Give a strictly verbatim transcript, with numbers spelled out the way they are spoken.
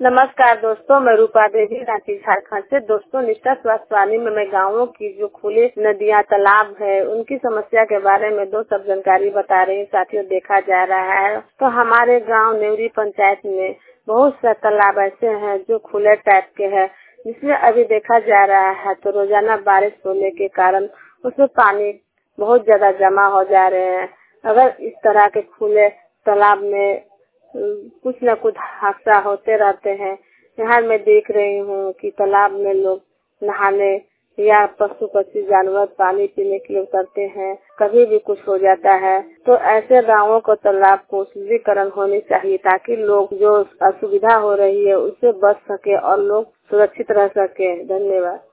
नमस्कार दोस्तों, मैं रूपा देवी रांची झारखंड से। दोस्तों, निष्ठा स्वास्थ्य वाणी में मैं गाँवों की जो खुले नदियाँ तालाब है उनकी समस्या के बारे में दो सब जानकारी बता रही हूँ। साथियों, देखा जा रहा है तो हमारे गांव नेवरी पंचायत में बहुत से तालाब ऐसे हैं जो खुले टाइप के हैं, जिसमें अभी देखा जा रहा है तो रोजाना बारिश होने के कारण उसमें पानी बहुत ज्यादा जमा हो जा रहे हैं। अगर इस तरह के खुले तालाब में कुछ न कुछ हादसा होते रहते हैं। यहाँ मैं देख रही हूँ कि तालाब में लोग नहाने या पशु पक्षी जानवर पानी पीने के लिए उतरते हैं, कभी भी कुछ हो जाता है। तो ऐसे गाँवों को तालाब को सुदृढ़ीकरण होनी चाहिए ताकि लोग जो असुविधा हो रही है उससे बच सके और लोग सुरक्षित रह सके। धन्यवाद।